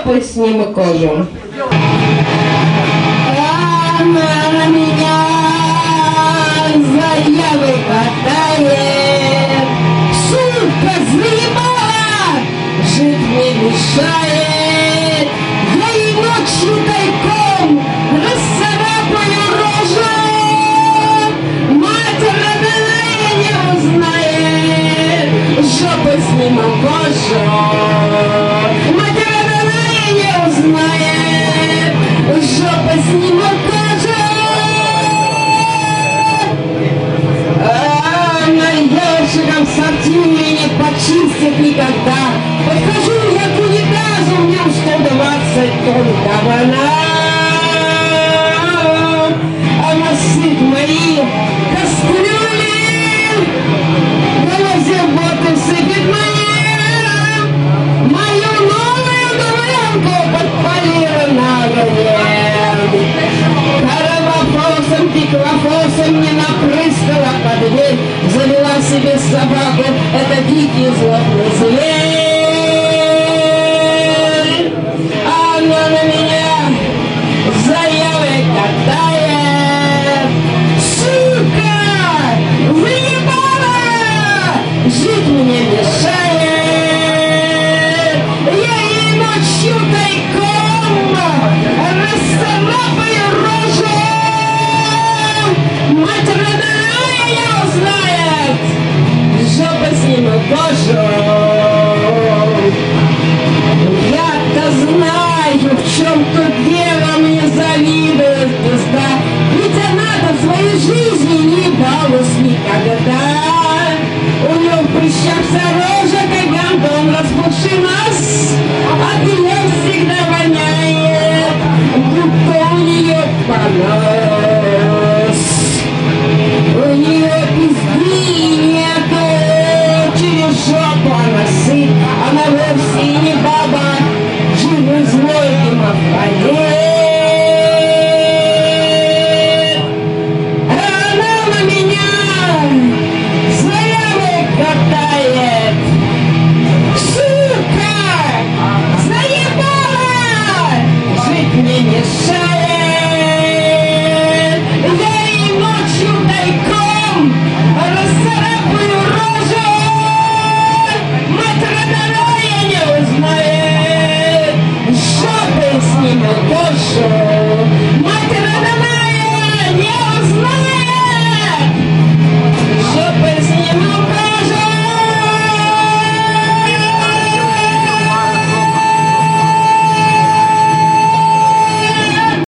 жопой сниму кожу. Она на меня заявы хватает. Сука заебала, жить мне мешает. Я ей ночью тайком расцарапаю рожу. Мать родная не узнает, жопой сниму кожу. Мать родная не узнает, жопой сниму кожу. На ежиком сортире не почистит никогда. Подхожу я к унитазу, мне уж 120 тонн говна. Она сыт мои кастрюли, грозя боты сыпет мою новую дубленку подпалила на огне. Коровофосом, пиклофосом не напрыскала под дверь, завела себе собаку, это дикий злобный зверь. Она на меня заявы катает. Сука, выебала, жить мне мешает. Я ей ночью тайком расцарапаю рожу. Мать родная не узнает, жопа сниму кожу. Я-то знаю, в чем тут